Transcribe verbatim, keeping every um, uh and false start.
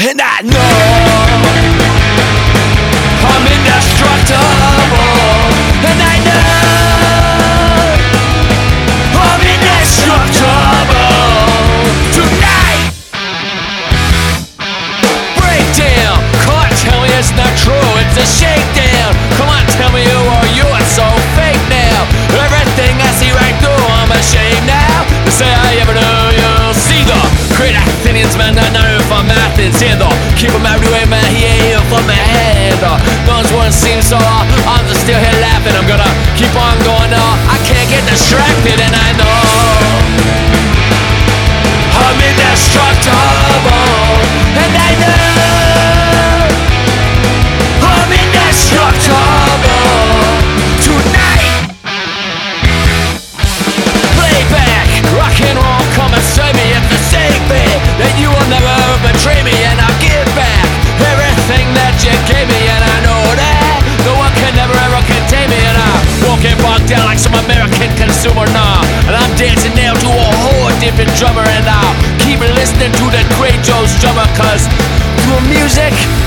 And I know I'm indestructible, and I know I'm indestructible tonight. Breakdown, come on, tell me it's not true, it's a shakedown. Come on, tell me who are you, it's so fake now. Everything I see right through, I'm ashamed now to say I ever knew you. See the great Athenians, man, I know if I'm Athens, and the keep them everywhere, man, he ain't here for my hand. Uh, those ones seem so uh, I'm just still here laughing. I'm gonna keep on going, uh, I can't get distracted, and I know I'm indestructible, and I know I'm indestructible tonight. Play back, rock and roll, come and save me. It's the same thing that you will never betray me, and I'll give back everything that you gave me, and I know that no one can never ever contain me, and I won't get bogged down like some American consumer, nah. And I'm dancing now to a whole different drummer, and I'll keep listening to the great Joe Strummer, cause through music